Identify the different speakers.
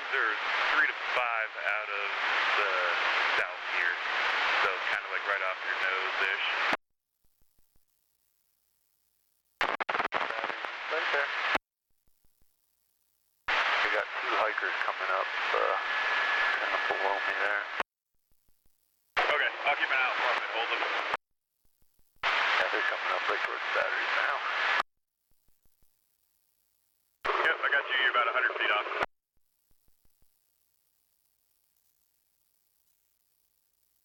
Speaker 1: They're 3 to 5 out of the south here, so kind of like right off your nose-ish.
Speaker 2: Right there. We got 2 hikers coming up, kind of below me there.
Speaker 1: Okay, I'll keep an eye out for them and hold them.
Speaker 2: Yeah, they're coming up right towards batteries now.